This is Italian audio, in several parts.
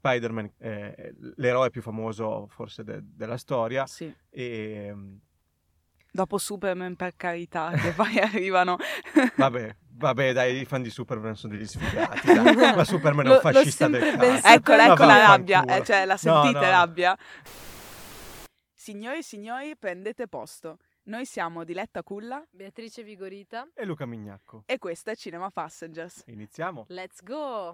Spider-Man, l'eroe più famoso forse della storia. Sì. E Dopo Superman, per carità, che poi arrivano... Vabbè, dai, i fan di Superman sono degli sfigati, dai. Ma Superman è un fascista del cazzo. Eccola Ma la rabbia, vaffanculo. cioè la sentite No. rabbia? Signori e signori, prendete posto. Noi siamo Diletta Culla Beatrice Vigorita. E Luca Mignacco. e questo è Cinema Passengers. Iniziamo. Let's go!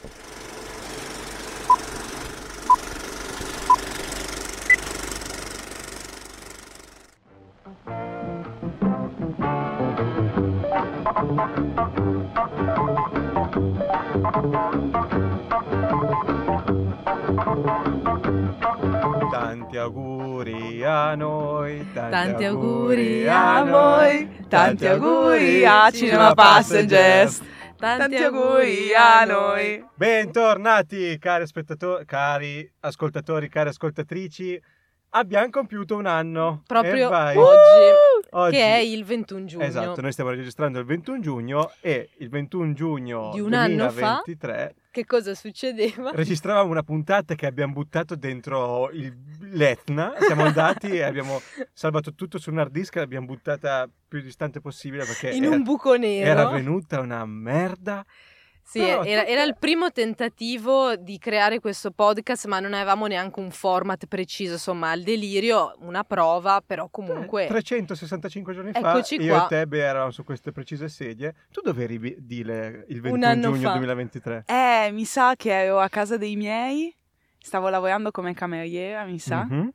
Tanti auguri a noi, Tanti auguri a voi, tanti auguri a Cinema Passengers, tanti auguri a noi. Bentornati cari ascoltatori, cari ascoltatrici. Abbiamo compiuto un anno. Proprio E vai. oggi, che è il 21 giugno. Esatto, noi stiamo registrando il 21 giugno e il 21 giugno Di un anno fa? 2023 Che cosa succedeva? registravamo una puntata che abbiamo buttato dentro l'Etna. Siamo andati e abbiamo salvato tutto su un hard disk e l'abbiamo buttata più distante possibile perché In un buco nero. era venuta una merda. Sì, Però era il primo tentativo di creare questo podcast, ma non avevamo neanche un format preciso, insomma, al delirio, una prova, però comunque... 365 giorni Eccoci fa, io qua. e te eravamo su queste precise sedie. Tu dove eri, Dile, il 21 anno giugno fa. 2023? Mi sa che ero a casa dei miei, stavo lavorando come cameriera, mi sa, Mhm.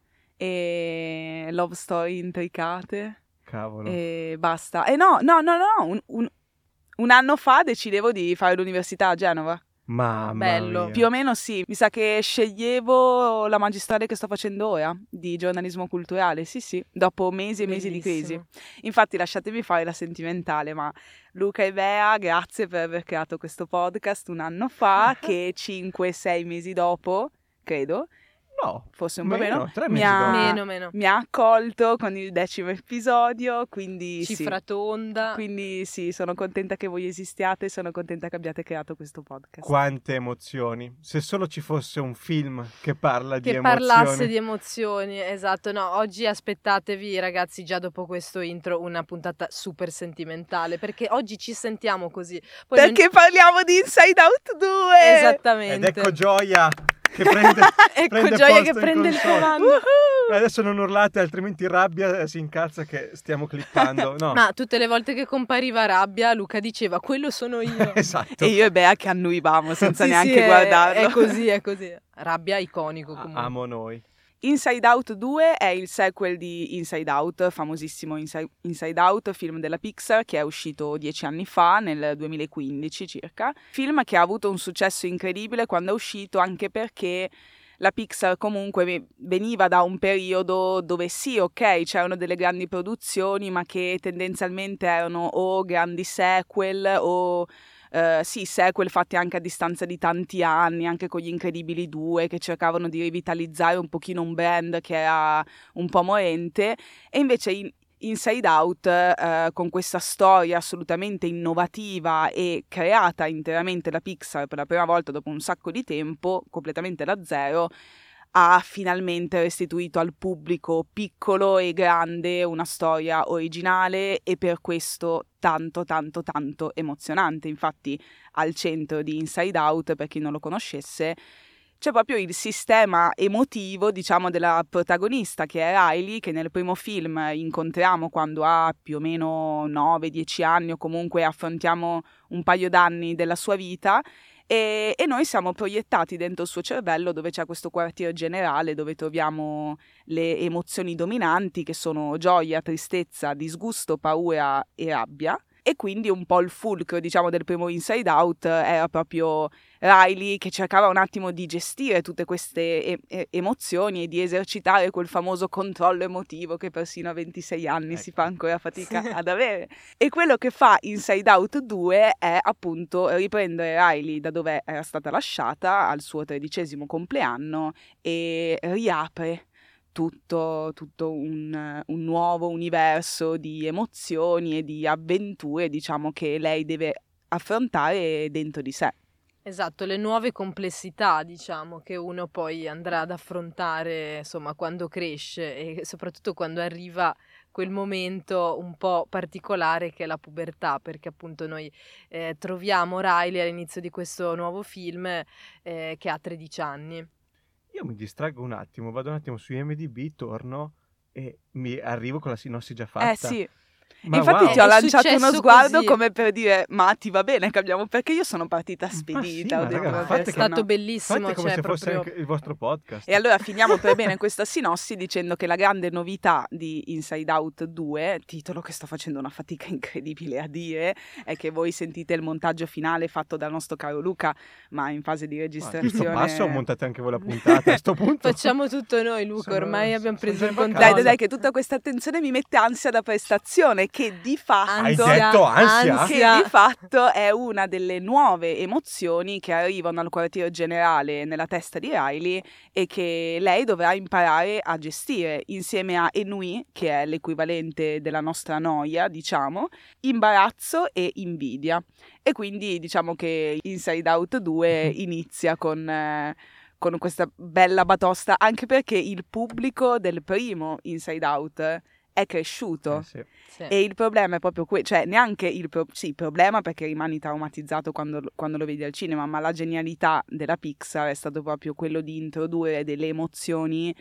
e love story intricate, Cavolo. e basta. E no, un anno fa decidevo di fare l'università a Genova. Mamma bello. mia. Più o meno sì, mi sa che sceglievo la magistrale che sto facendo ora, di giornalismo culturale, sì, dopo mesi e mesi di crisi. Bellissimo. Infatti lasciatemi fare la sentimentale, ma Luca e Bea, grazie per aver creato questo podcast un anno fa, che 5-6 mesi dopo, credo, No, forse un po' meno, 3 mi mesi ha- dopo. Meno. mi ha accolto con il 10° episodio, quindi Cifra sì. tonda. Quindi sì, sono contenta che voi esistiate, sono contenta che abbiate creato questo podcast. Quante emozioni. Se solo ci fosse un film che parla di Che emozioni. parlasse di emozioni, esatto. No, oggi aspettatevi, ragazzi, già dopo questo intro, una puntata super sentimentale, perché oggi ci sentiamo così. Poi non- Perché parliamo di Inside Out 2! Ed Esattamente. ecco Gioia che prende, Ecco prende Gioia posto che in prende il console. comando. Adesso non urlate, altrimenti Rabbia si incazza che stiamo clippando. No, Ma tutte le volte che compariva Rabbia, Luca diceva, quello sono io. esatto. E io e Bea che annuivamo senza Sì, neanche sì, guardarlo. È così. Rabbia iconico comunque. Amo noi. Inside Out 2 è il sequel di Inside Out, famosissimo Inside Out, film della Pixar che è uscito 10 anni fa, nel 2015 circa. Film che ha avuto un successo incredibile quando è uscito, anche perché la Pixar comunque veniva da un periodo dove sì, ok, c'erano delle grandi produzioni, ma che tendenzialmente erano o grandi sequel o... sì, sequel fatti anche a distanza di tanti anni, anche con Gli Incredibili 2, che cercavano di rivitalizzare un pochino un brand che era un po' morente, e invece Inside Out, con questa storia assolutamente innovativa e creata interamente da Pixar per la prima volta dopo un sacco di tempo, completamente da zero, ha finalmente restituito al pubblico piccolo e grande una storia originale e per questo tanto emozionante. Infatti al centro di Inside Out, per chi non lo conoscesse, c'è proprio il sistema emotivo, diciamo, della protagonista, che è Riley, che nel primo film incontriamo quando ha più o meno 9-10 anni, o comunque affrontiamo un paio d'anni della sua vita, e noi siamo proiettati dentro il suo cervello, dove c'è questo quartier generale dove troviamo le emozioni dominanti, che sono gioia, tristezza, disgusto, paura e rabbia. E quindi un po' il fulcro, diciamo, del primo Inside Out era proprio Riley che cercava un attimo di gestire tutte queste emozioni e di esercitare quel famoso controllo emotivo che persino a 26 anni si fa ancora fatica ad avere. E quello che fa Inside Out 2 è appunto riprendere Riley da dove era stata lasciata al suo 13° compleanno e riapre tutto un nuovo universo di emozioni e di avventure, diciamo, che lei deve affrontare dentro di sé. Esatto, le nuove complessità, diciamo, che uno poi andrà ad affrontare, insomma, quando cresce e soprattutto quando arriva quel momento un po' particolare che è la pubertà, perché appunto noi troviamo Riley all'inizio di questo nuovo film che ha 13 anni. Io mi distraggo un attimo, vado un attimo su IMDb, torno e mi arrivo con la sinossi già fatta. Sì. Ma infatti wow. ti ho È lanciato uno successo sguardo così. come per dire ma ti va bene, cambiamo, perché io sono partita spedita. ma ho detto, raga, vabbè, fate È che- stato no. bellissimo, Fate come cioè se fosse proprio... anche il vostro podcast. E allora finiamo per bene questa sinossi dicendo che la grande novità di Inside Out 2, titolo che sto facendo una fatica incredibile a dire, è che voi sentite il montaggio finale fatto dal nostro caro Luca, ma in fase di Ma a registrazione... questo passo montate anche voi la puntata, a sto punto. Facciamo tutto noi, Luca, Sono- ormai abbiamo sono preso già il in controllo. vacanza. Dai, che tutta questa attenzione mi mette ansia da prestazione, che di fatto... Hai detto ansia? Che di fatto è una delle nuove emozioni che arrivano al quartier generale nella testa di Riley e che lei dovrà imparare a gestire insieme a ennui, che è l'equivalente della nostra noia, diciamo, imbarazzo e invidia. E quindi diciamo che Inside Out 2 inizia con questa bella batosta, anche perché il pubblico del primo Inside Out è cresciuto. Sì. Sì. E il problema è proprio cioè neanche il problema perché rimani traumatizzato quando lo vedi al cinema, ma la genialità della Pixar è stato proprio quello di introdurre delle emozioni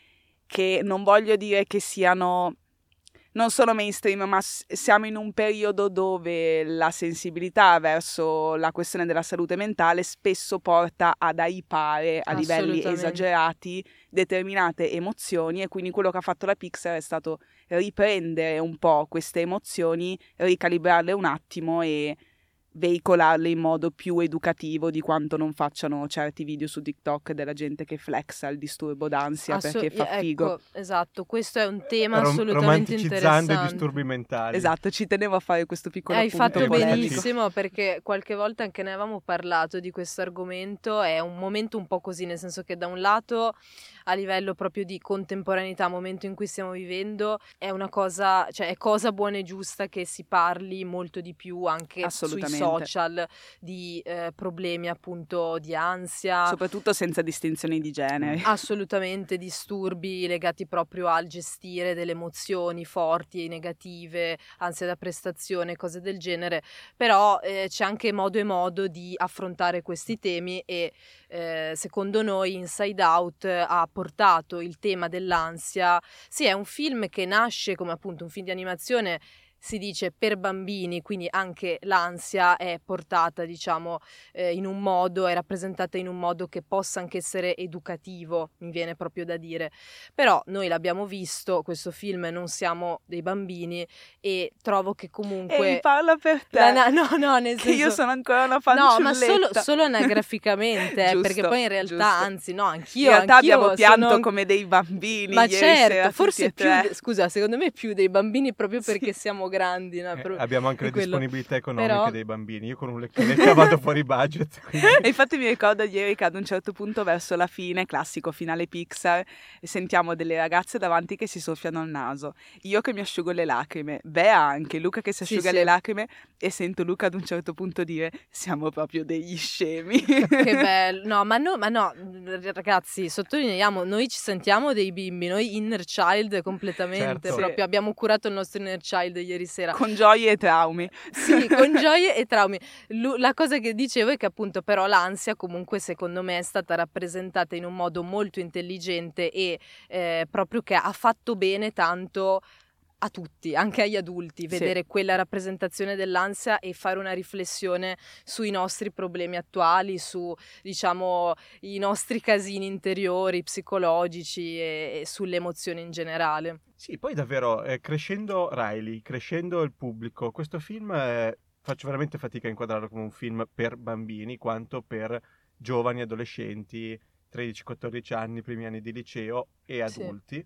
che non voglio dire che siano non solo mainstream, ma siamo in un periodo dove la sensibilità verso la questione della salute mentale spesso porta ad hypare a livelli Assolutamente. esagerati determinate emozioni, e quindi quello che ha fatto la Pixar è stato riprendere un po' queste emozioni, ricalibrarle un attimo e veicolarle in modo più educativo di quanto non facciano certi video su TikTok della gente che flexa il disturbo d'ansia perché fa figo. Ecco, esatto, questo è un tema assolutamente romanticizzando i interessante. disturbi mentali. Esatto, ci tenevo a fare questo piccolo Hai appunto fatto polemico. benissimo, perché qualche volta anche ne avevamo parlato di questo argomento. È un momento un po' così, nel senso che da un lato a livello proprio di contemporaneità, momento in cui stiamo vivendo, è una cosa, cioè è cosa buona e giusta che si parli molto di più anche sui social di problemi appunto di ansia, soprattutto senza distinzioni di genere. assolutamente, disturbi legati proprio al gestire delle emozioni forti e negative, ansia da prestazione, cose del genere. Però c'è anche modo e modo di affrontare questi temi e secondo noi Inside Out ha portato il tema dell'ansia. Sì, è un film che nasce come appunto un film di animazione, si dice per bambini, quindi anche l'ansia è portata, diciamo, in un modo, è rappresentata in un modo che possa anche essere educativo, mi viene proprio da dire. Però noi l'abbiamo visto, questo film, non siamo dei bambini e trovo che comunque... Ehi, parla per te. no, nel che senso... io sono ancora una No, fanciulletta. ma solo anagraficamente, Giusto, perché poi in realtà, giusto. anzi no, anch'io... In realtà abbiamo pianto sono... come dei bambini Ma ieri sera, certo, forse tutti più, e tre. scusa, secondo me più dei bambini proprio Sì. perché siamo grandi. No? Abbiamo anche di le quello. disponibilità economiche Però- dei bambini. Io con un lecca vado fuori budget. Quindi... E infatti mi ricordo ieri che ad un certo punto verso la fine, classico finale Pixar, sentiamo delle ragazze davanti che si soffiano il naso, io che mi asciugo le lacrime, Bea anche, Luca che si Sì, asciuga sì. le lacrime, e sento Luca ad un certo punto dire siamo proprio degli scemi. Che bello, no, ma no, ragazzi, sottolineiamo, noi ci sentiamo dei bimbi, noi inner child completamente, Certo. proprio abbiamo curato il nostro inner child ieri sera. Con gioie e traumi. Sì, con gioie e traumi. La cosa che dicevo è che appunto però l'ansia comunque secondo me è stata rappresentata in un modo molto intelligente e proprio che ha fatto bene tanto a tutti, anche agli adulti, vedere quella rappresentazione dell'ansia e fare una riflessione sui nostri problemi attuali, su, diciamo, i nostri casini interiori, psicologici e sulle emozioni in generale. Sì, poi davvero, crescendo Riley, crescendo il pubblico, questo film faccio veramente fatica a inquadrarlo come un film per bambini quanto per giovani, adolescenti, 13-14 anni, primi anni di liceo e Sì. adulti.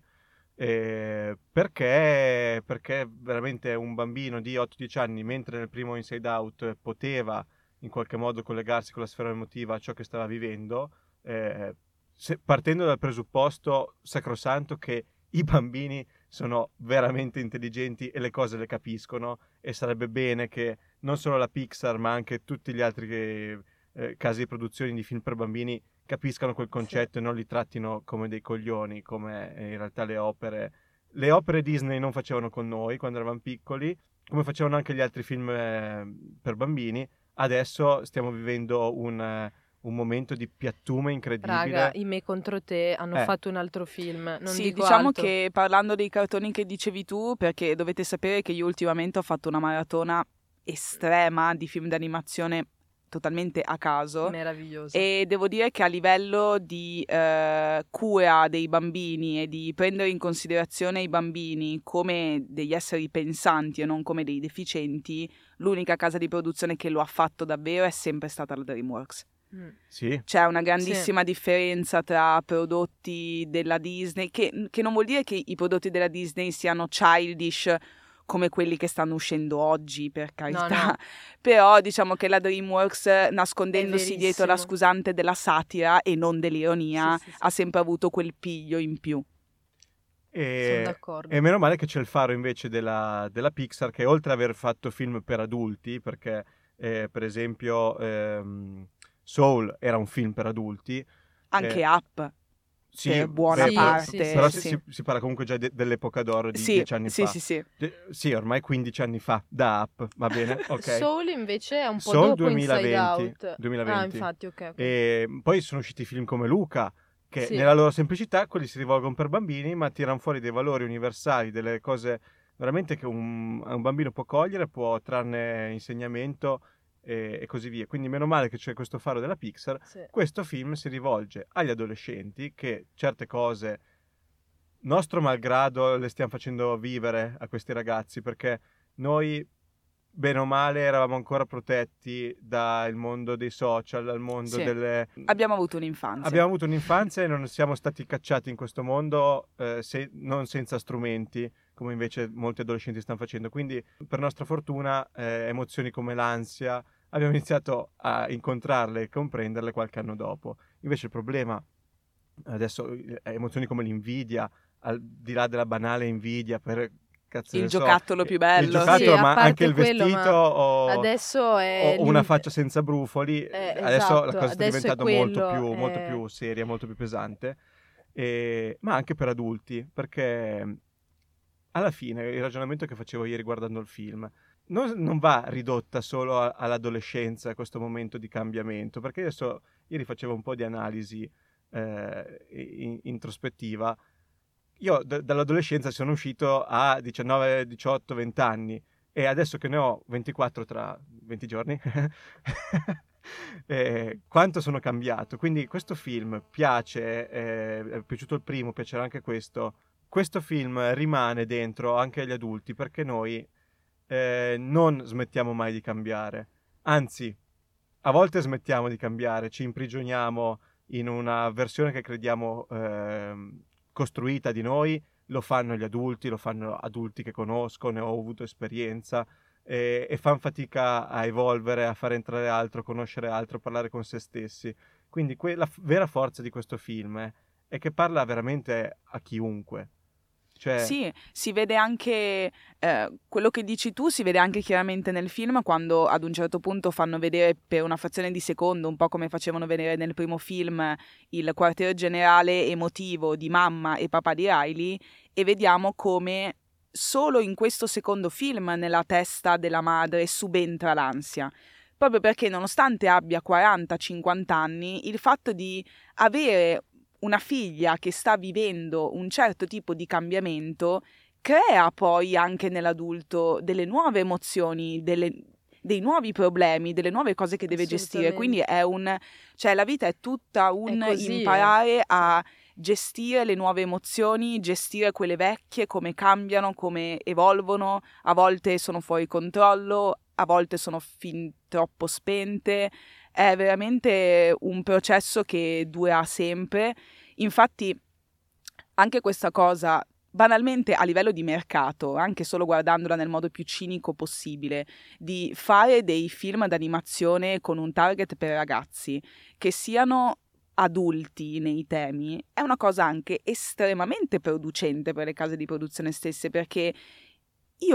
Perché veramente un bambino di 8-10 anni, mentre nel primo Inside Out poteva in qualche modo collegarsi con la sfera emotiva a ciò che stava vivendo, partendo dal presupposto sacrosanto che i bambini sono veramente intelligenti e le cose le capiscono, e sarebbe bene che non solo la Pixar ma anche tutti gli altri case di produzione di film per bambini capiscano quel concetto e non li trattino come dei coglioni, come in realtà le opere Disney non facevano con noi quando eravamo piccoli, come facevano anche gli altri film per bambini. Adesso stiamo vivendo un momento di piattume incredibile. Raga, i Me contro te hanno fatto un altro film, non sì, dico diciamo altro. che parlando dei cartoni che dicevi tu, perché dovete sapere che io ultimamente ho fatto una maratona estrema di film d'animazione totalmente a caso. Meraviglioso. E devo dire che a livello di cura dei bambini e di prendere in considerazione i bambini come degli esseri pensanti e non come dei deficienti, l'unica casa di produzione che lo ha fatto davvero è sempre stata la DreamWorks. Sì. C'è una grandissima differenza tra prodotti della Disney, che non vuol dire che i prodotti della Disney siano childish come quelli che stanno uscendo oggi, per carità. No. Però diciamo che la DreamWorks, nascondendosi dietro la verissimo. scusante della satira e non dell'ironia, Sì. ha sempre avuto quel piglio in più. Sono d'accordo. E meno male che c'è il faro invece della Pixar, che oltre ad aver fatto film per adulti, perché per esempio Soul era un film per adulti. Anche Up. Sì, per buona parte. Però sì. si parla comunque già dell'epoca d'oro di Sì, 10 anni fa. Sì. Sì, ormai 15 anni fa, da Up, va bene? Ok. Soul invece è un po' Soul dopo 2020, Inside Out. 2020. Ah, infatti, ok. E poi sono usciti film come Luca, che Sì. nella loro semplicità quelli si rivolgono per bambini, ma tirano fuori dei valori universali, delle cose veramente che un bambino può cogliere, può trarne insegnamento e così via. Quindi meno male che c'è questo faro della Pixar. Sì. Questo film si rivolge agli adolescenti che certe cose, nostro malgrado, le stiamo facendo vivere a questi ragazzi, perché noi, bene o male, eravamo ancora protetti dal mondo dei social, dal mondo delle... Abbiamo avuto un'infanzia. Abbiamo avuto un'infanzia e non siamo stati cacciati in questo mondo non senza strumenti, come invece molti adolescenti stanno facendo. Quindi, per nostra fortuna, emozioni come l'ansia abbiamo iniziato a incontrarle e comprenderle qualche anno dopo. Invece il problema, adesso, emozioni come l'invidia, al di là della banale invidia per... il giocattolo più bello. Il giocattolo, sì, ma anche il quello, vestito o, adesso è o una faccia senza brufoli. Adesso la cosa sta diventando molto più seria, molto più pesante. Ma anche per adulti, perché alla fine il ragionamento che facevo ieri guardando il film non va ridotta solo all'adolescenza, a questo momento di cambiamento, perché adesso ieri facevo un po' di analisi introspettiva. Io dall'adolescenza sono uscito a 19, 18, 20 anni e adesso che ne ho 24 tra 20 giorni, quanto sono cambiato. Quindi questo film piace, è piaciuto il primo, piacerà anche questo. Questo film rimane dentro anche agli adulti perché noi non smettiamo mai di cambiare. Anzi, a volte smettiamo di cambiare, ci imprigioniamo in una versione che crediamo costruita di noi. Lo fanno gli adulti, lo fanno adulti che conosco, ne ho avuto esperienza e fanno fatica a evolvere, a fare entrare altro, conoscere altro, parlare con se stessi. Quindi la vera forza di questo film è che parla veramente a chiunque. Cioè... Sì, si vede anche quello che dici tu, si vede anche chiaramente nel film quando ad un certo punto fanno vedere per una frazione di secondo, un po' come facevano vedere nel primo film, il quartier generale emotivo di mamma e papà di Riley, e vediamo come solo in questo secondo film nella testa della madre subentra l'ansia. Proprio perché nonostante abbia 40-50 anni, il fatto di avere una figlia che sta vivendo un certo tipo di cambiamento crea poi anche nell'adulto delle nuove emozioni, dei nuovi problemi, delle nuove cose che deve gestire. Quindi cioè la vita è tutta imparare a gestire le nuove emozioni, gestire quelle vecchie, come cambiano, come evolvono, a volte sono fuori controllo, a volte sono fin troppo spente. È veramente un processo che dura sempre. Infatti anche questa cosa, banalmente a livello di mercato, anche solo guardandola nel modo più cinico possibile, di fare dei film d'animazione con un target per ragazzi che siano adulti nei temi, è una cosa anche estremamente producente per le case di produzione stesse, perché io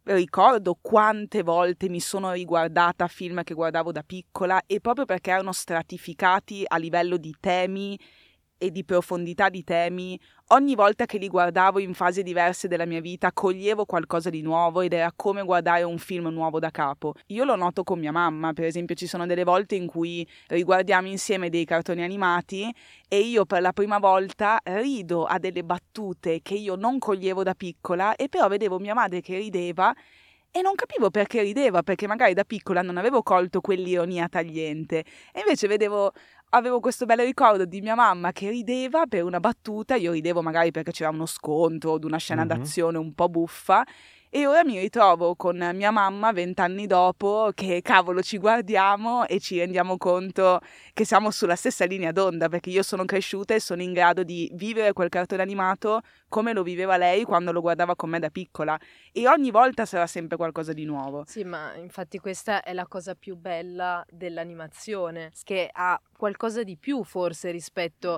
ricordo quante volte mi sono riguardata film che guardavo da piccola, e proprio perché erano stratificati a livello di temi e di profondità di temi, ogni volta che li guardavo in fasi diverse della mia vita coglievo qualcosa di nuovo, ed era come guardare un film nuovo da capo. Io lo noto con mia mamma, per esempio ci sono delle volte in cui riguardiamo insieme dei cartoni animati e io per la prima volta rido a delle battute che io non coglievo da piccola, e però vedevo mia madre che rideva e non capivo perché rideva, perché magari da piccola non avevo colto quell'ironia tagliente, e invece avevo questo bel ricordo di mia mamma che rideva per una battuta, io ridevo magari perché c'era uno scontro o una scena d'azione un po' buffa, e ora mi ritrovo con mia mamma 20 anni dopo che cavolo ci guardiamo e ci rendiamo conto che siamo sulla stessa linea d'onda, perché io sono cresciuta e sono in grado di vivere quel cartone animato come lo viveva lei quando lo guardava con me da piccola, e ogni volta sarà sempre qualcosa di nuovo. Sì, ma infatti questa è la cosa più bella dell'animazione, che ha qualcosa di più forse rispetto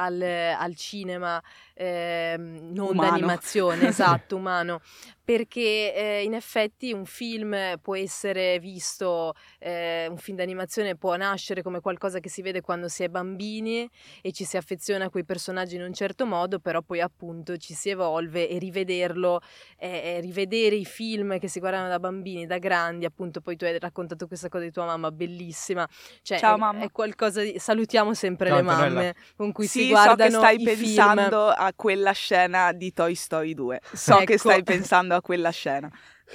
al cinema non Umano. d'animazione, esatto, umano, perché in effetti un film può essere visto, un film d'animazione può nascere come qualcosa che si vede quando si è bambini e ci si affeziona a quei personaggi in un certo modo, però poi appunto ci si evolve, e rivederlo, rivedere i film che si guardano da bambini, da grandi, appunto poi tu hai raccontato questa cosa di tua mamma, bellissima, cioè Ciao, mamma. è qualcosa di... salutiamo sempre Ciao, le Antonella. mamme con cui Sì, si guardano so che stai i film. pensando a quella scena di Toy Story 2. So che Ecco. stai pensando a quella scena.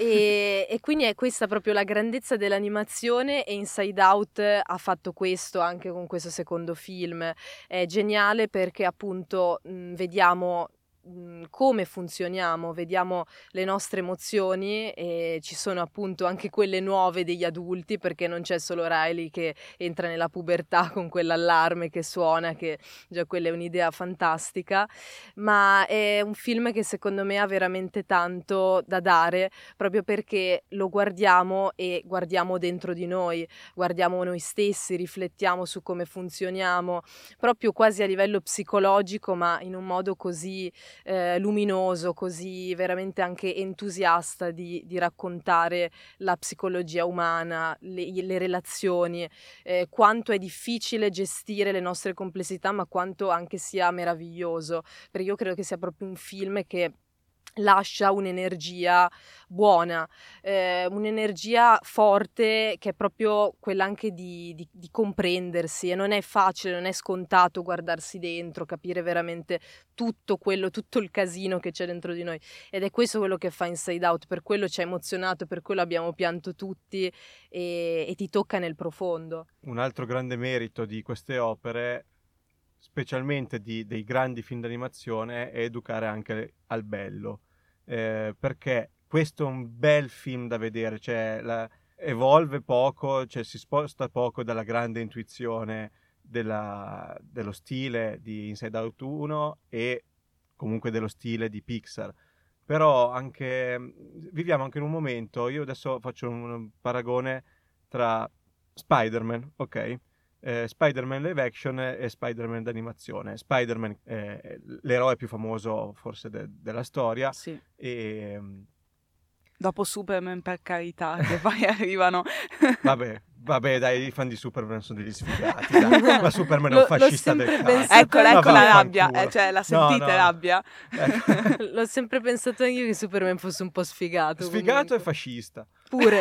E quindi è questa proprio la grandezza dell'animazione, e Inside Out ha fatto questo anche con questo secondo film. È geniale perché appunto vediamo come funzioniamo, vediamo le nostre emozioni, e ci sono appunto anche quelle nuove degli adulti, perché non c'è solo Riley che entra nella pubertà con quell'allarme che suona, che già quella è un'idea fantastica, ma è un film che secondo me ha veramente tanto da dare, proprio perché lo guardiamo e guardiamo dentro di noi, guardiamo noi stessi, riflettiamo su come funzioniamo, proprio quasi a livello psicologico, ma in un modo così luminoso, così veramente anche entusiasta di raccontare la psicologia umana, le relazioni, quanto è difficile gestire le nostre complessità, ma quanto anche sia meraviglioso, perché io credo che sia proprio un film che lascia un'energia buona, un'energia forte, che è proprio quella anche di comprendersi, e non è facile, non è scontato guardarsi dentro, capire veramente tutto il casino che c'è dentro di noi, ed è questo quello che fa Inside Out, per quello ci ha emozionato, per quello abbiamo pianto tutti, e ti tocca nel profondo. Un altro grande merito di queste opere, specialmente dei grandi film d'animazione, è educare anche al bello, perché questo è un bel film da vedere, cioè evolve poco, cioè si sposta poco dalla grande intuizione dello stile di Inside Out 1 e comunque dello stile di Pixar. Però viviamo anche in un momento, io adesso faccio un paragone tra Spider-Man, ok? Spider-Man live action e Spider-Man d'animazione. Spider-Man è l'eroe più famoso forse della storia. Sì. E Dopo Superman, per carità, che poi arrivano. Vabbè, dai, i fan di Superman sono degli sfigati. Dai. Ma Superman è un fascista del cazzo. Ecco la rabbia, vaffanculo. cioè la sentite No. rabbia? L'ho sempre pensato anche io che Superman fosse un po' sfigato. Sfigato comunque. e fascista. Pure.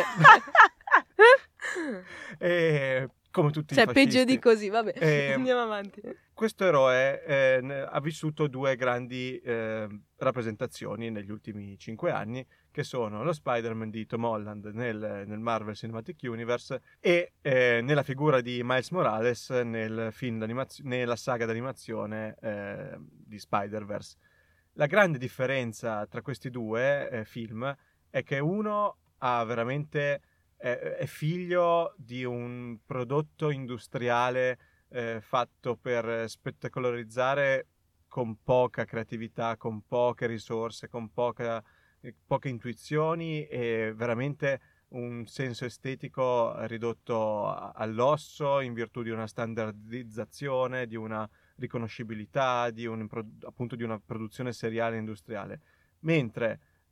Come tutti Cioè, i fascisti. peggio di così, vabbè. Andiamo avanti. Questo eroe ha vissuto due grandi rappresentazioni negli ultimi 5 anni, che sono lo Spider-Man di Tom Holland nel Marvel Cinematic Universe e nella figura di Miles Morales nella saga d'animazione di Spider-Verse. La grande differenza tra questi due film è che uno ha veramente è figlio di un prodotto industriale fatto per spettacolarizzare con poca creatività, con poche risorse, con poche intuizioni, e veramente un senso estetico ridotto all'osso in virtù di una standardizzazione, di una riconoscibilità, appunto di una produzione seriale industriale. Mentre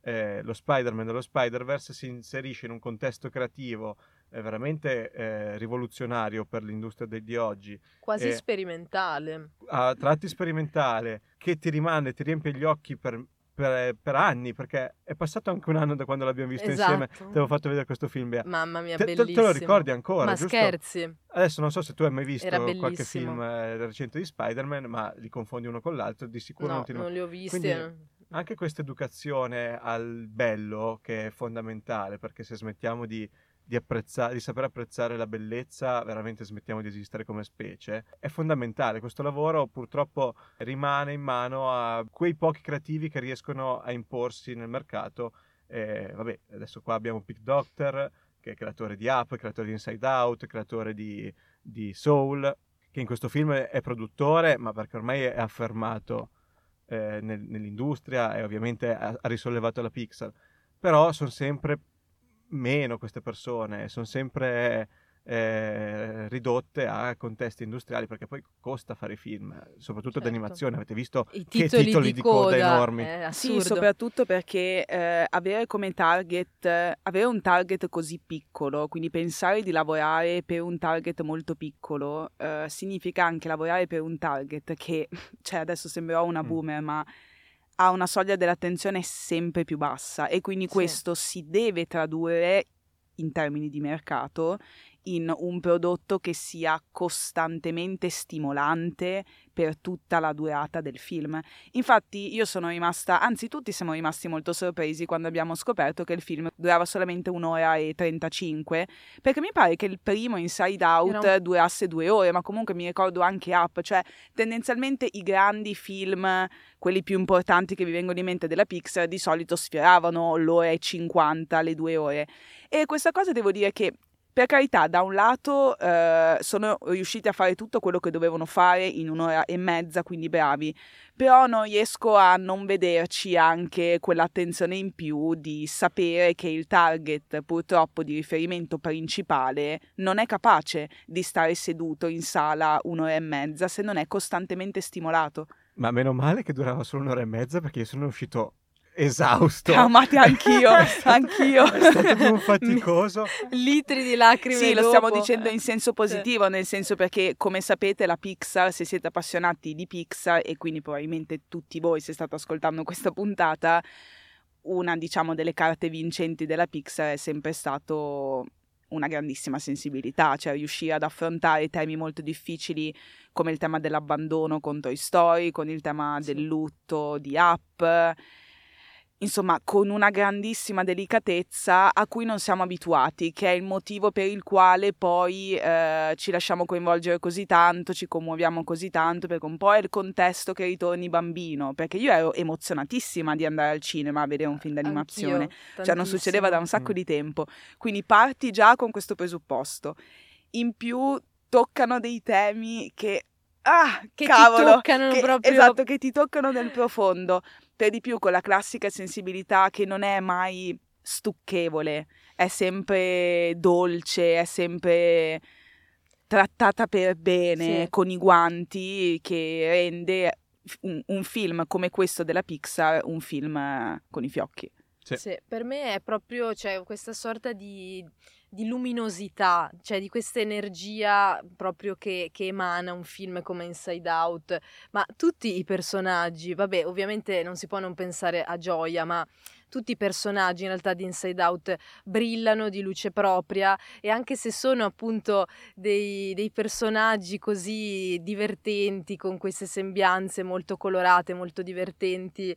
lo Spider-Man dello Spider-Verse si inserisce in un contesto creativo veramente rivoluzionario per l'industria di oggi. Quasi sperimentale. A tratti sperimentale, che ti rimane, ti riempie gli occhi per anni, perché è passato anche un anno da quando l'abbiamo visto insieme. Ti avevo fatto vedere questo film, Bea. Mamma mia, te bellissimo. lo ricordi ancora, ma giusto? Scherzi. Adesso non so se tu hai mai visto Era qualche bellissimo. film recente di Spider-Man, ma li confondi uno con l'altro, di sicuro No, non li ho visti. Quindi anche questa educazione al bello, che è fondamentale, perché se smettiamo di saper apprezzare la bellezza, veramente smettiamo di esistere come specie. È fondamentale. Questo lavoro purtroppo rimane in mano a quei pochi creativi che riescono a imporsi nel mercato. Vabbè, adesso qua abbiamo Pete Docter, che è creatore di Up, creatore di Inside Out, creatore di Soul, che in questo film è produttore, ma perché ormai è affermato nell'industria, e ovviamente ha risollevato la Pixar. Però sono sempre meno queste persone, sono sempre ridotte a contesti industriali, perché poi costa fare film, soprattutto d'animazione. Avete visto I che titoli di coda enormi? Sì, soprattutto perché avere come target, avere un target così piccolo, quindi pensare di lavorare per un target molto piccolo, significa anche lavorare per un target che, cioè adesso sembrerò una boomer, ma ha una soglia dell'attenzione sempre più bassa, e quindi questo si deve tradurre in termini di mercato in un prodotto che sia costantemente stimolante per tutta la durata del film. Infatti io sono rimasta, anzi tutti siamo rimasti molto sorpresi quando abbiamo scoperto che il film durava solamente 1 ora e 35, perché mi pare che il primo Inside Out durasse 2 ore, ma comunque mi ricordo anche Up, cioè tendenzialmente i grandi film, quelli più importanti che vi vengono in mente della Pixar, di solito sfioravano l'ora e 50, le 2 ore. E questa cosa devo dire che, per carità, da un lato sono riusciti a fare tutto quello che dovevano fare in 1 ora e mezza, quindi bravi, però non riesco a non vederci anche quell'attenzione in più di sapere che il target, purtroppo di riferimento principale, non è capace di stare seduto in sala 1 ora e mezza se non è costantemente stimolato. Ma meno male che durava solo 1 ora e mezza, perché io sono uscito esausto. Traumati anch'io. È stato più faticoso. Litri di lacrime. Sì, dopo. lo stiamo dicendo in senso positivo, nel senso perché, come sapete, la Pixar, se siete appassionati di Pixar, e quindi probabilmente tutti voi, se state ascoltando questa puntata, una, diciamo, delle carte vincenti della Pixar è sempre stato una grandissima sensibilità, cioè riuscire ad affrontare temi molto difficili come il tema dell'abbandono con Toy Story, con il tema del lutto di Up, insomma con una grandissima delicatezza a cui non siamo abituati, che è il motivo per il quale poi ci lasciamo coinvolgere così tanto, ci commuoviamo così tanto, perché un po' è il contesto che ritorni bambino, perché io ero emozionatissima di andare al cinema a vedere un film d'animazione. Anch'io, cioè non succedeva da un sacco di tempo, quindi parti già con questo presupposto. In più toccano dei temi che cavolo, ti toccano proprio. Esatto, che ti toccano nel profondo, per di più con la classica sensibilità che non è mai stucchevole, è sempre dolce, è sempre trattata per bene, con i guanti, che rende un film come questo della Pixar un film con i fiocchi. Sì, per me è proprio, cioè, questa sorta di luminosità, cioè di questa energia proprio che emana un film come Inside Out, ma tutti i personaggi, vabbè, ovviamente non si può non pensare a Gioia, ma tutti i personaggi in realtà di Inside Out brillano di luce propria, e anche se sono appunto dei personaggi così divertenti, con queste sembianze molto colorate, molto divertenti,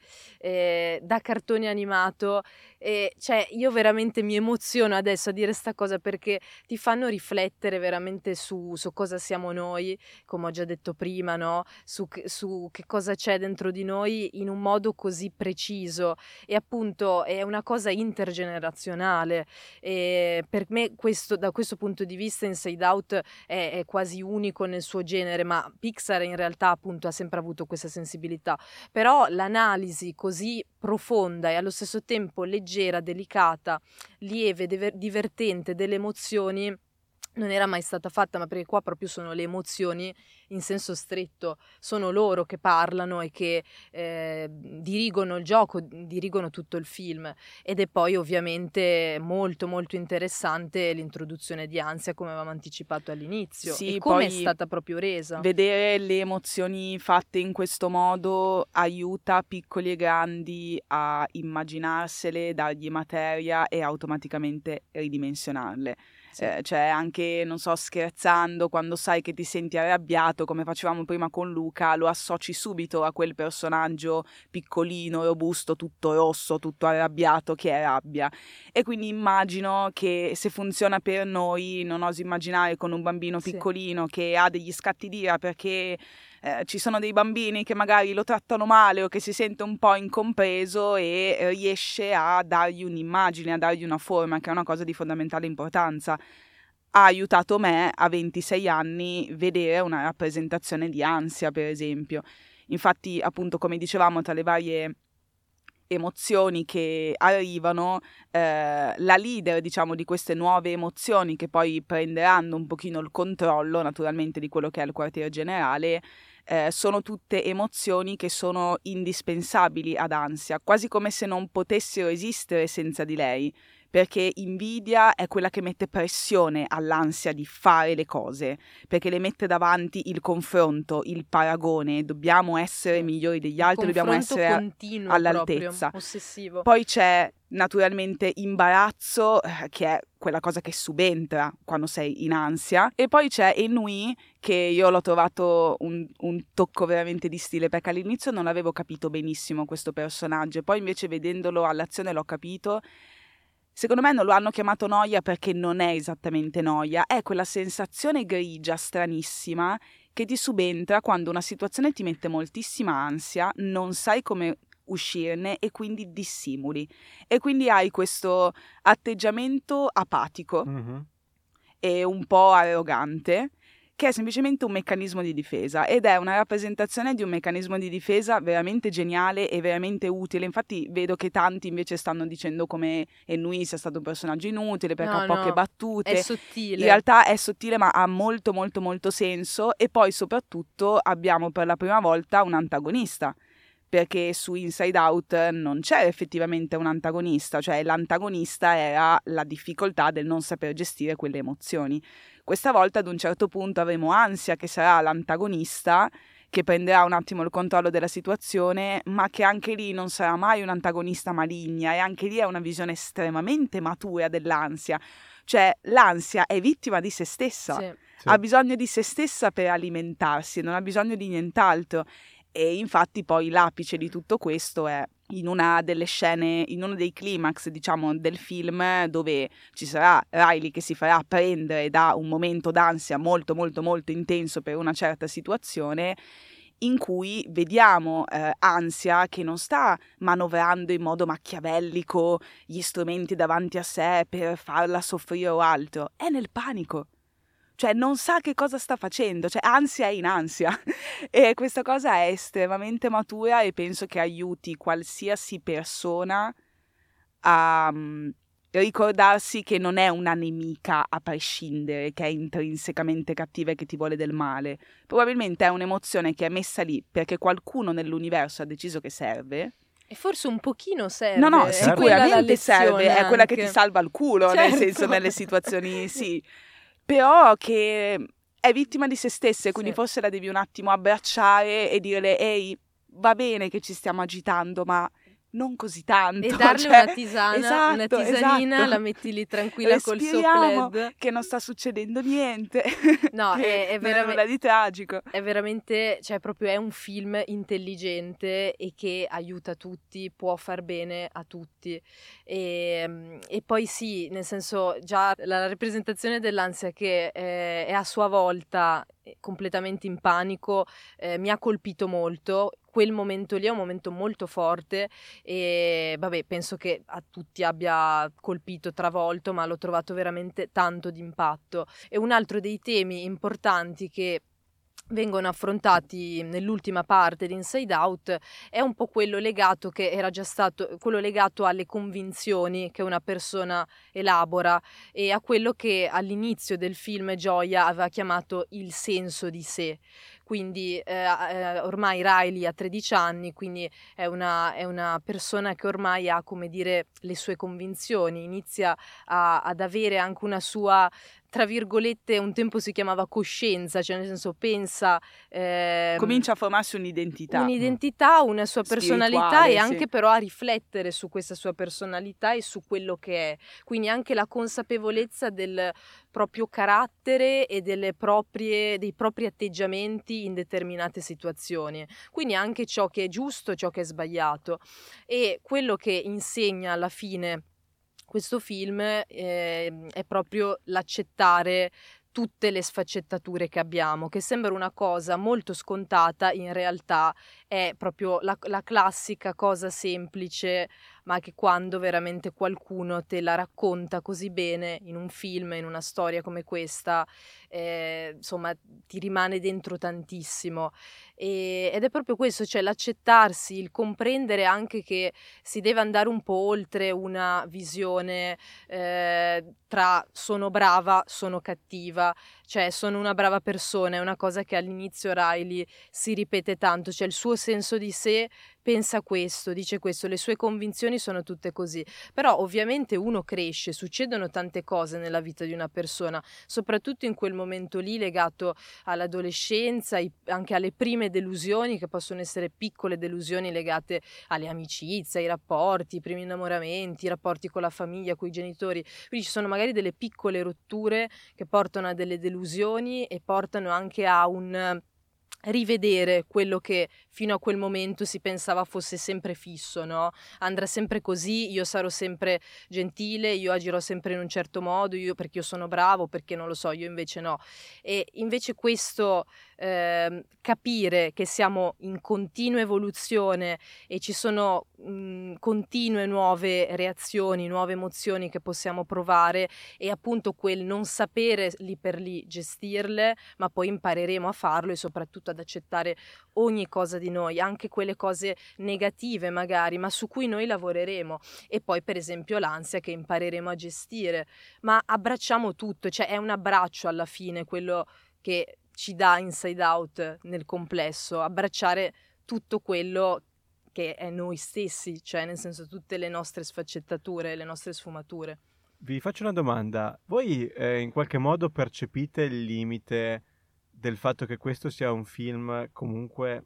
da cartone animato, cioè io veramente mi emoziono adesso a dire sta cosa, perché ti fanno riflettere veramente su cosa siamo noi, come ho già detto prima, no? Su che cosa c'è dentro di noi in un modo così preciso, e appunto è una cosa intergenerazionale, e per me da questo punto di vista Inside Out è quasi unico nel suo genere, ma Pixar in realtà appunto ha sempre avuto questa sensibilità, però l'analisi così profonda e allo stesso tempo leggera, delicata, lieve, divertente delle emozioni non era mai stata fatta, ma perché qua proprio sono le emozioni in senso stretto, sono loro che parlano e che dirigono il gioco, dirigono tutto il film, ed è poi ovviamente molto molto interessante l'introduzione di ansia, come avevamo anticipato all'inizio, Sì, e come è poi stata proprio resa. vedere le emozioni fatte in questo modo aiuta piccoli e grandi a immaginarsele, dargli materia e automaticamente ridimensionarle. Sì. Cioè anche, non so, scherzando, quando sai che ti senti arrabbiato, come facevamo prima con Luca, lo associ subito a quel personaggio piccolino, robusto, tutto rosso, tutto arrabbiato, che è rabbia. E quindi immagino che se funziona per noi, non oso immaginare con un bambino Sì. piccolino che ha degli scatti d'ira perché ci sono dei bambini che magari lo trattano male o che si sente un po' incompreso e riesce a dargli un'immagine, a dargli una forma, che è una cosa di fondamentale importanza. Ha aiutato me a 26 anni vedere una rappresentazione di ansia, per esempio. Infatti, appunto, come dicevamo, tra le varie emozioni che arrivano, la leader, diciamo, di queste nuove emozioni che poi prenderanno un pochino il controllo, naturalmente, di quello che è il quartier generale, sono tutte emozioni che sono indispensabili ad ansia, quasi come se non potessero esistere senza di lei, perché invidia è quella che mette pressione all'ansia di fare le cose, perché le mette davanti il confronto, il paragone, dobbiamo essere migliori degli altri, dobbiamo essere continuo all'altezza. proprio, ossessivo. Poi c'è naturalmente imbarazzo, che è quella cosa che subentra quando sei in ansia, e poi c'è ennui, che io l'ho trovato un tocco veramente di stile, perché all'inizio non avevo capito benissimo questo personaggio, poi invece vedendolo all'azione l'ho capito. Secondo me non lo hanno chiamato noia perché non è esattamente noia, è quella sensazione grigia, stranissima, che ti subentra quando una situazione ti mette moltissima ansia, non sai come uscirne e quindi dissimuli. E quindi hai questo atteggiamento apatico e un po' arrogante, che è semplicemente un meccanismo di difesa, ed è una rappresentazione di un meccanismo di difesa veramente geniale e veramente utile. Infatti vedo che tanti invece stanno dicendo come Ennui sia stato un personaggio inutile perché ha poche battute. È sottile. In realtà è sottile, ma ha molto molto molto senso, e poi soprattutto abbiamo per la prima volta un antagonista, perché su Inside Out non c'era effettivamente un antagonista, cioè l'antagonista era la difficoltà del non saper gestire quelle emozioni. Questa volta ad un certo punto avremo Ansia, che sarà l'antagonista, che prenderà un attimo il controllo della situazione, ma che anche lì non sarà mai un antagonista maligna, e anche lì è una visione estremamente matura dell'ansia. Cioè l'ansia è vittima di se stessa, Sì. ha bisogno di se stessa per alimentarsi, non ha bisogno di nient'altro. E infatti poi l'apice di tutto questo è in una delle scene, in uno dei climax, diciamo, del film, dove ci sarà Riley che si farà prendere da un momento d'ansia molto molto molto intenso per una certa situazione, in cui vediamo Ansia che non sta manovrando in modo machiavellico gli strumenti davanti a sé per farla soffrire o altro, è nel panico. Cioè non sa che cosa sta facendo, cioè ansia è in ansia. E questa cosa è estremamente matura e penso che aiuti qualsiasi persona a ricordarsi che non è una nemica a prescindere, che è intrinsecamente cattiva e che ti vuole del male. Probabilmente è un'emozione che è messa lì perché qualcuno nell'universo ha deciso che serve. E forse un pochino serve. No, è sicuramente serve, è quella che ti salva il culo, nel Certo. senso, nelle situazioni, sì. Però che è vittima di se stessa, e quindi Sì. forse la devi un attimo abbracciare e dirle: ehi, va bene che ci stiamo agitando, ma non così tanto. E darle cioè, una tisana, esatto, una tisanina, esatto. la metti lì tranquilla col Respiriamo, Sopred. che non sta succedendo niente. No, che è non veramente nulla di tragico. È veramente, cioè proprio è un film intelligente e che aiuta tutti, può far bene a tutti. E poi sì, nel senso, già la rappresentazione dell'ansia che è a sua volta completamente in panico mi ha colpito molto. Quel momento lì è un momento molto forte e vabbè, penso che a tutti abbia colpito, travolto, ma l'ho trovato veramente tanto d'impatto. E un altro dei temi importanti che vengono affrontati nell'ultima parte di Inside Out è un po' quello legato, che era già stato quello legato alle convinzioni che una persona elabora e a quello che all'inizio del film Gioia aveva chiamato il senso di sé. Quindi ormai Riley ha 13 anni, quindi è una persona che ormai ha, come dire, le sue convinzioni, inizia ad avere anche una sua, tra virgolette, un tempo si chiamava coscienza, cioè nel senso pensa... comincia a formarsi un'identità, una sua personalità e anche però a riflettere su questa sua personalità e su quello che è. Quindi anche la consapevolezza del proprio carattere e dei propri atteggiamenti in determinate situazioni. Quindi anche ciò che è giusto, ciò che è sbagliato. E quello che insegna alla fine questo film è proprio l'accettare tutte le sfaccettature che abbiamo, che sembra una cosa molto scontata, in realtà è proprio la classica cosa semplice, ma che quando veramente qualcuno te la racconta così bene in un film, in una storia come questa, insomma ti rimane dentro tantissimo. Ed è proprio questo, cioè l'accettarsi, il comprendere anche che si deve andare un po' oltre una visione tra sono brava, sono cattiva, cioè sono una brava persona, è una cosa che all'inizio Riley si ripete tanto, cioè il suo senso di sé pensa questo, dice questo, le sue convinzioni sono tutte così. Però ovviamente uno cresce, succedono tante cose nella vita di una persona, soprattutto in quel momento lì legato all'adolescenza, anche alle prime delusioni, che possono essere piccole delusioni legate alle amicizie, ai rapporti, i primi innamoramenti, i rapporti con la famiglia, con i genitori. Quindi ci sono magari delle piccole rotture che portano a delle delusioni e portano anche a un rivedere quello che fino a quel momento si pensava fosse sempre fisso, no? Andrà sempre così, io sarò sempre gentile, io agirò sempre in un certo modo, io perché io sono bravo, perché non lo so, io invece no. E invece questo capire che siamo in continua evoluzione e ci sono continue nuove reazioni, nuove emozioni che possiamo provare, e appunto quel non sapere lì per lì gestirle, ma poi impareremo a farlo e soprattutto ad accettare ogni cosa di noi, anche quelle cose negative magari, ma su cui noi lavoreremo. E poi per esempio l'ansia che impareremo a gestire, ma abbracciamo tutto, cioè è un abbraccio alla fine quello che ci dà Inside Out nel complesso, abbracciare tutto quello che è noi stessi, cioè nel senso tutte le nostre sfaccettature, le nostre sfumature. Vi faccio una domanda. Voi in qualche modo percepite il limite del fatto che questo sia un film comunque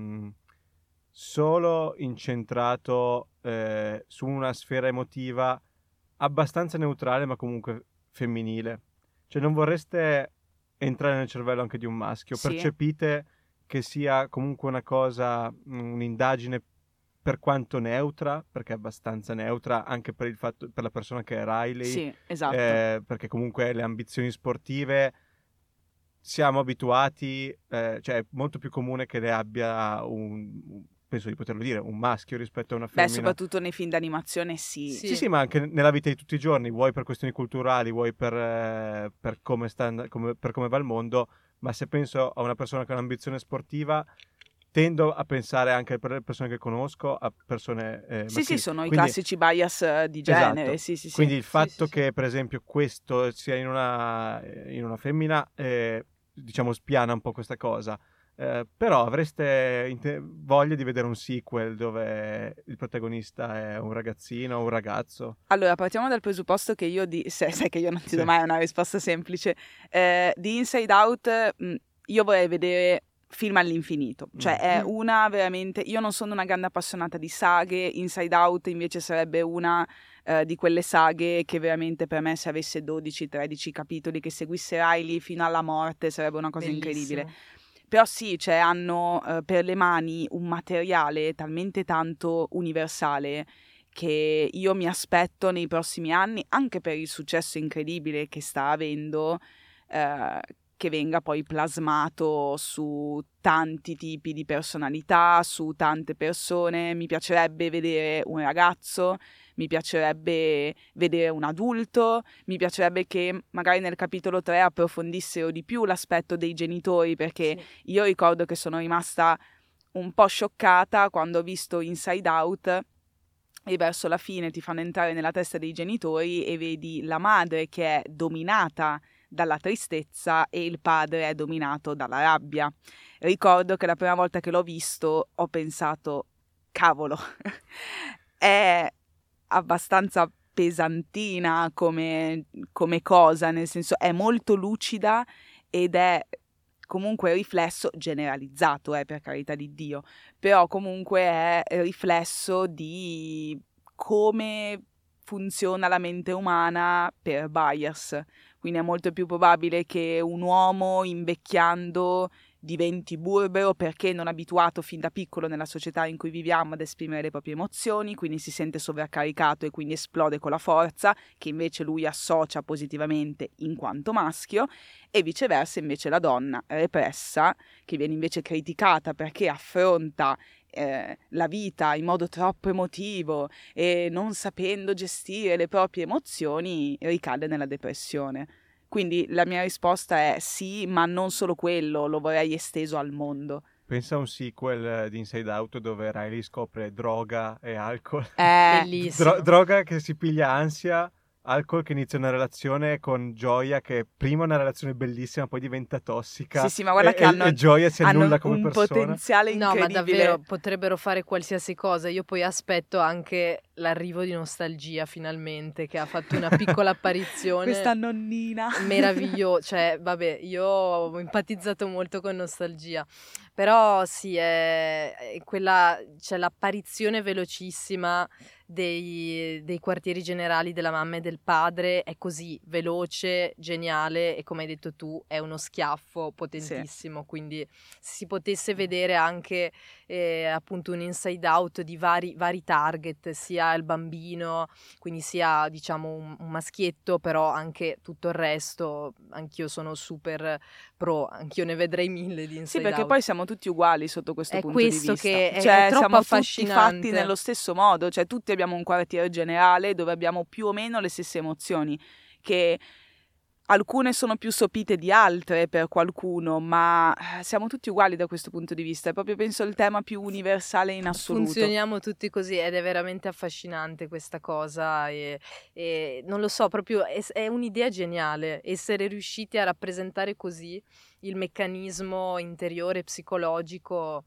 solo incentrato su una sfera emotiva abbastanza neutrale ma comunque femminile? Cioè non vorreste entrare nel cervello anche di un maschio? Sì. Percepite che sia comunque una cosa, un'indagine per quanto neutra, perché è abbastanza neutra anche per il fatto, per la persona che è Riley, sì, esatto. Perché comunque le ambizioni sportive siamo abituati, cioè è molto più comune che le abbia penso di poterlo dire, un maschio rispetto a una femmina. Beh, soprattutto nei film d'animazione Sì, ma anche nella vita di tutti i giorni, vuoi per questioni culturali, vuoi per come per come va il mondo, ma se penso a una persona che ha un'ambizione sportiva, tendo a pensare anche per le persone che conosco a persone maschili. Sì, sono quindi, i classici bias di genere. esatto. Sì. Quindi il fatto che per esempio questo sia in una femmina diciamo spiana un po' questa cosa, però avreste voglia di vedere un sequel dove il protagonista è un ragazzino o un ragazzo? Allora, partiamo dal presupposto che sai che io non ti do mai una risposta semplice. Di Inside Out io vorrei vedere film all'infinito, cioè è una veramente, io non sono una grande appassionata di saghe, Inside Out invece sarebbe una di quelle saghe che veramente per me, se avesse 12-13 capitoli che seguisse Riley fino alla morte, sarebbe una cosa incredibile. Però sì, cioè hanno per le mani un materiale talmente tanto universale che io mi aspetto nei prossimi anni, anche per il successo incredibile che sta avendo, che venga poi plasmato su tanti tipi di personalità, su tante persone. Mi piacerebbe vedere un ragazzo, mi piacerebbe vedere un adulto, mi piacerebbe che magari nel capitolo 3 approfondissero di più l'aspetto dei genitori, perché Sì. io ricordo che sono rimasta un po' scioccata quando ho visto Inside Out e verso la fine ti fanno entrare nella testa dei genitori e vedi la madre che è dominata dalla tristezza e il padre è dominato dalla rabbia. Ricordo che la prima volta che l'ho visto ho pensato, cavolo, è abbastanza pesantina come cosa, nel senso è molto lucida ed è comunque riflesso, generalizzato per carità di Dio, però comunque è riflesso di come funziona la mente umana per bias. Quindi è molto più probabile che un uomo invecchiando diventi burbero perché non abituato fin da piccolo nella società in cui viviamo ad esprimere le proprie emozioni, quindi si sente sovraccaricato e quindi esplode con la forza che invece lui associa positivamente in quanto maschio, e viceversa invece la donna repressa, che viene invece criticata perché affronta la vita in modo troppo emotivo e non sapendo gestire le proprie emozioni, ricade nella depressione. Quindi la mia risposta è sì, ma non solo quello, lo vorrei esteso al mondo. Pensa a un sequel di Inside Out dove Riley scopre droga e alcol. Bellissimo. Droga che si piglia ansia, alcol che inizia una relazione con Gioia che prima è una relazione bellissima, poi diventa tossica. Sì, ma guarda che e Gioia si annulla hanno come un persona. potenziale No, incredibile. ma davvero potrebbero fare qualsiasi cosa. Io poi aspetto anche l'arrivo di Nostalgia finalmente, che ha fatto una piccola apparizione. Questa nonnina Meravigliosa, cioè vabbè, io ho empatizzato molto con Nostalgia, però sì, è quella, c'è l'apparizione velocissima dei quartieri generali della mamma e del padre, è così veloce, geniale, e come hai detto tu è uno schiaffo potentissimo. Quindi se si potesse vedere anche appunto un Inside Out di vari target, sia il bambino, quindi sia diciamo un maschietto, però anche tutto il resto, anch'io sono super pro, anch'io ne vedrei 1000 di Inside Sì, perché Out. poi siamo tutti uguali sotto questo È punto di questo vista. che è Cioè, troppo siamo tutti affascinante. fatti nello stesso modo, cioè tutti abbiamo un quartiere generale dove abbiamo più o meno le stesse emozioni, che alcune sono più sopite di altre per qualcuno, ma siamo tutti uguali da questo punto di vista. È proprio, penso, il tema più universale in assoluto. Funzioniamo tutti così ed è veramente affascinante questa cosa e non lo so, proprio è un'idea geniale essere riusciti a rappresentare così il meccanismo interiore psicologico.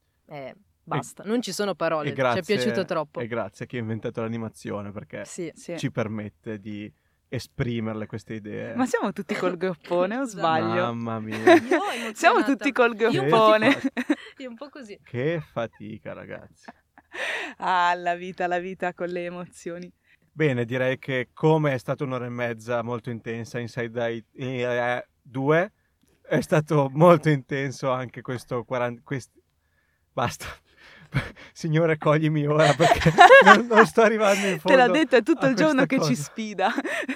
Basta, non ci sono parole, ci è piaciuto troppo. E grazie a chi ha inventato l'animazione, perché Sì. ci permette di esprimerle queste idee. Ma siamo tutti col groppone o sbaglio? Mamma mia. Siamo tutti col groppone. Io un po' così. Che fatica, ragazzi. Ah, la vita con le emozioni. Bene, direi che come è stata un'ora e mezza molto intensa Inside Out 2, è stato molto intenso anche questo 40... Basta. Signore, coglimi ora perché non sto arrivando in fondo. Te l'ha detto, è tutto il giorno che cosa. ci sfida.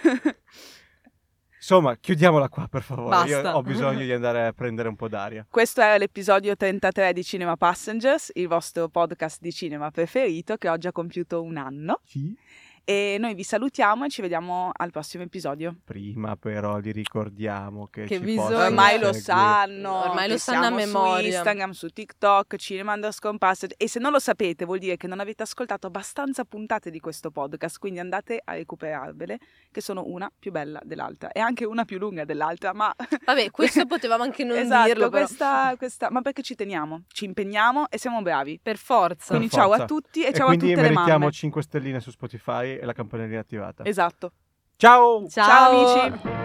Insomma, chiudiamola qua, per favore. Basta. Io ho bisogno di andare a prendere un po' d'aria. Questo era l'episodio 33 di Cinema Passengers, il vostro podcast di cinema preferito, che oggi ha compiuto 1 anno. Sì. E noi vi salutiamo e ci vediamo al prossimo episodio. Prima però li ricordiamo che ci bisogna- possono Ormai lo seguire. sanno, Ormai che lo sanno a siamo memoria. su Instagram, su TikTok, Cinema_Passage. E se non lo sapete vuol dire che non avete ascoltato abbastanza puntate di questo podcast, quindi andate a recuperarvele, che sono una più bella dell'altra e anche una più lunga dell'altra, ma Vabbè, questo potevamo anche non esatto, dirlo, però. questa, ma perché ci teniamo, ci impegniamo e siamo bravi. Per forza. Quindi Per ciao forza. a tutti e E ciao a quindi tutte le meritiamo mamme. 5 stelline su Spotify e la campanellina attivata. Esatto. Ciao! Ciao amici!